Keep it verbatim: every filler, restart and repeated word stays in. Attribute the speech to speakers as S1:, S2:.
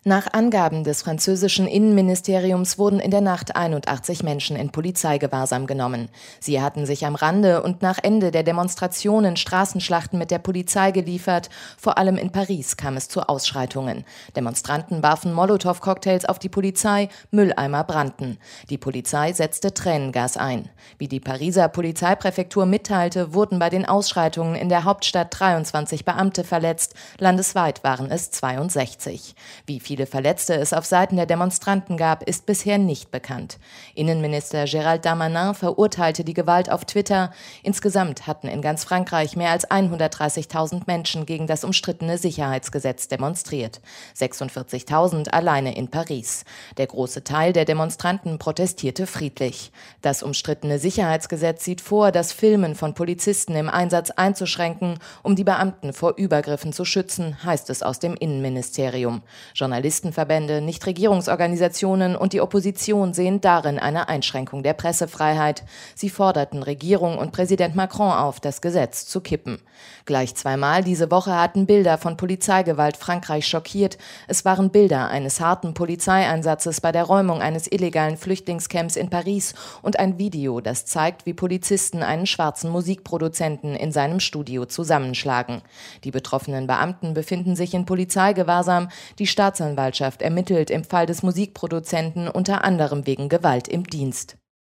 S1: Nach Angaben des französischen Innenministeriums wurden in der Nacht einundachtzig Menschen in Polizeigewahrsam genommen. Sie hatten sich am Rande und nach Ende der Demonstrationen Straßenschlachten mit der Polizei geliefert. Vor allem in Paris kam es zu Ausschreitungen. Demonstranten warfen Molotow-Cocktails auf die Polizei, Mülleimer brannten. Die Polizei setzte Tränengas ein. Wie die Pariser Polizeipräfektur mitteilte, wurden bei den Ausschreitungen in der Hauptstadt dreiundzwanzig Beamte verletzt. Landesweit waren es zweiundsechzig. Wie viele Verletzte es auf Seiten der Demonstranten gab, ist bisher nicht bekannt. Innenminister Gérald Darmanin verurteilte die Gewalt auf Twitter. Insgesamt hatten in ganz Frankreich mehr als hundertdreißigtausend Menschen gegen das umstrittene Sicherheitsgesetz demonstriert. sechsundvierzigtausend alleine in Paris. Der große Teil der Demonstranten protestierte friedlich. Das umstrittene Sicherheitsgesetz sieht vor, das Filmen von Polizisten im Einsatz einzuschränken, um die Beamten vor Übergriffen zu schützen, heißt es aus dem Innenministerium. Journalistenverbände, Nichtregierungsorganisationen und die Opposition sehen darin eine Einschränkung der Pressefreiheit. Sie forderten Regierung und Präsident Macron auf, das Gesetz zu kippen. Gleich zweimal diese Woche hatten Bilder von Polizeigewalt Frankreich schockiert. Es waren Bilder eines harten Polizeieinsatzes bei der Räumung eines illegalen Flüchtlingscamps in Paris und ein Video, das zeigt, wie Polizisten einen schwarzen Musikproduzenten in seinem Studio zusammenschlagen. Die betroffenen Beamten befinden sich in Polizeigewahrsam. Die Staatsanwaltschaft ermittelt im Fall des Musikproduzenten unter anderem wegen Gewalt im Dienst.